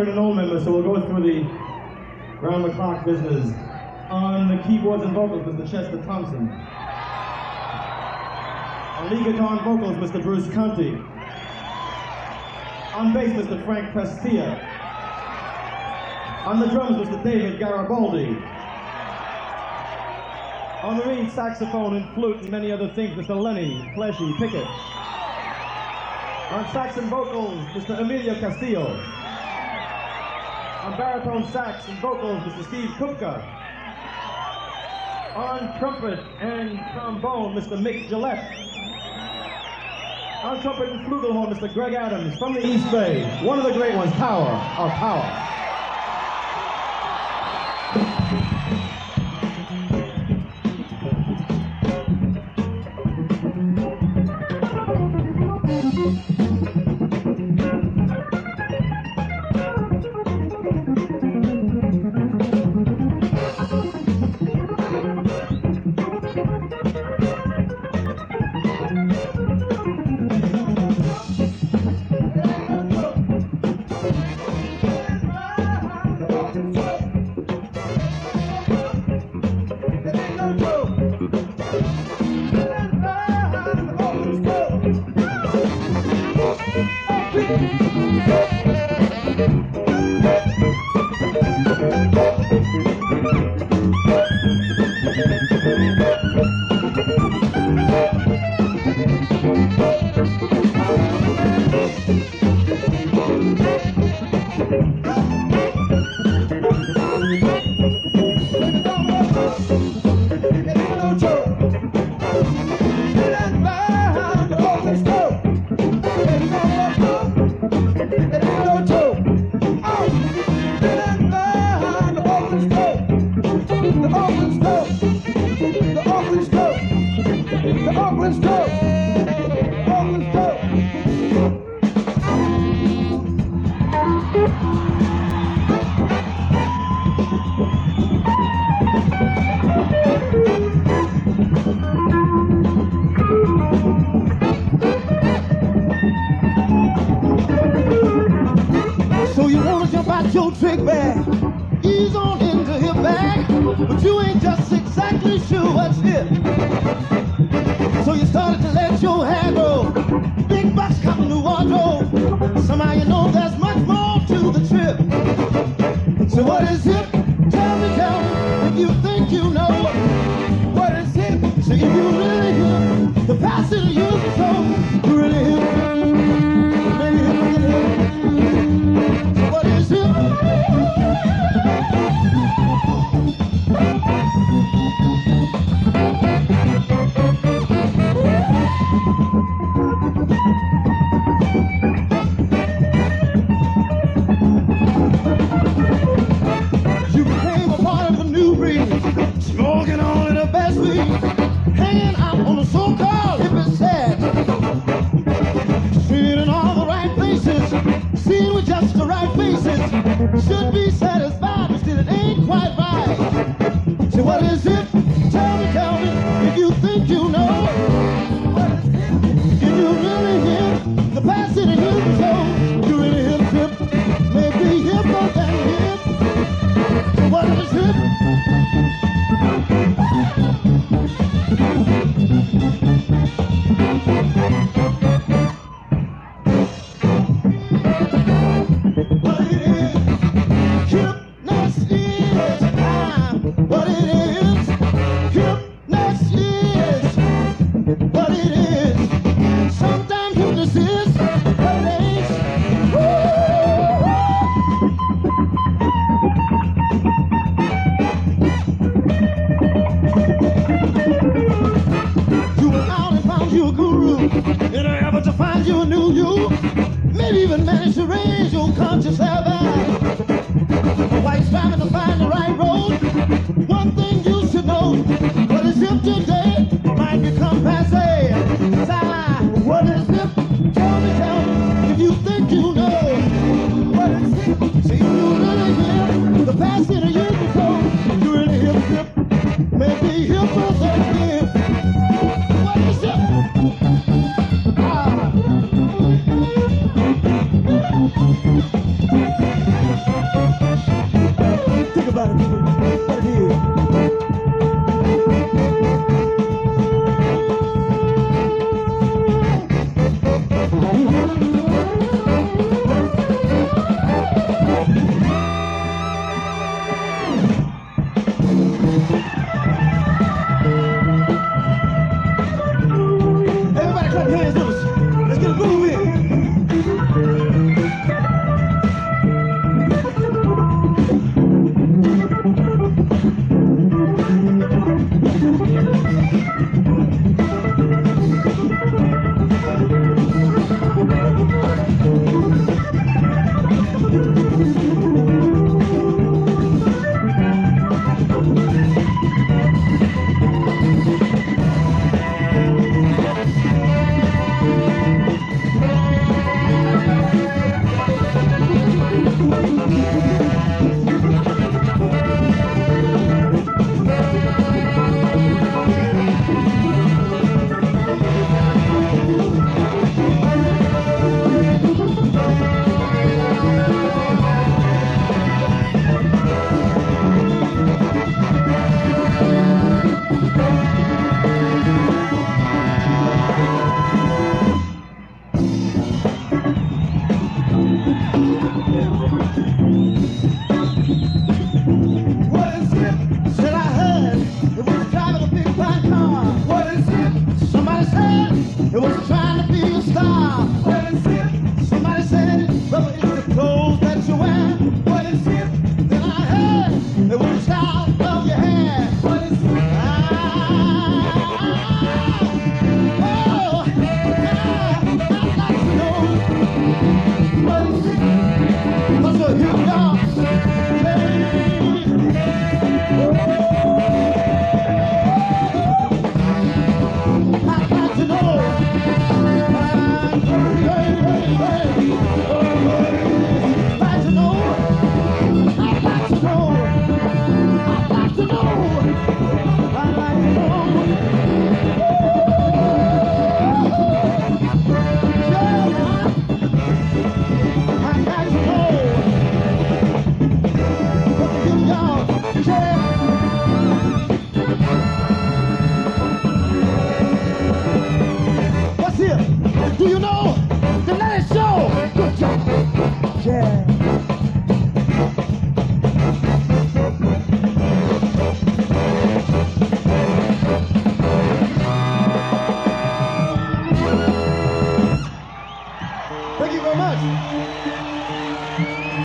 heard an old member, so we'll go through the round-the-clock business. On the keyboards and vocals, Mr. Chester Thompson. On lead guitar and vocals, Mr. Bruce Conti. On bass, Mr. Frank Prestia. On the drums, Mr. David Garibaldi. On the reed, saxophone and flute and many other things, Mr. Lenny Fleshy Pickett. On sax and vocals, Mr. Emilio Castillo. On baritone sax and vocals, Mr. Steve Kupka. On trumpet and trombone, Mr. Mick Gillette. On trumpet and flugelhorn, Mr. Greg Adams from the East Bay. One of the great ones, Tower of Power. Your trick bag, ease on into your bag, but you ain't just exactly sure what's here. So you started to let your hair grow, big bucks coming to wardrobe. Somehow you know there's much more to the trip. So what is it? Tell me, if you think you know. What is it? So if you really hear the passing of your soul, you really hear. You became a part of the new breed, smoking on the best weed, hanging out on the so-called hippie set, seen in all the right places, seen with just the right faces, should be satisfied, but still it ain't quite right. So what is it? Tell me, if you think you know. What is it? If you really hear the passing of human soul, you really hear the trip, maybe hipper than hip. So what is it? Conscious while you're striving to find the right road, one thing you should know, what is hip today might become passé. What is hip? Tell me, if you think you know. What is hip? See, you really hear the passing of your soul, you really hear the hip, maybe hipper than hip. What is hip? What is it? Said I heard it was driving a big black car. What is it? Somebody said it was trying to be a star. What is it? Somebody said, brother, it's the clothes that you wear. What is it? Then I heard it was the style of your hair. What is it? I'd like to know. What is it? What's a hip dog? I'd like to know. What's here? Do you know? Then let it show. Good job. Yeah.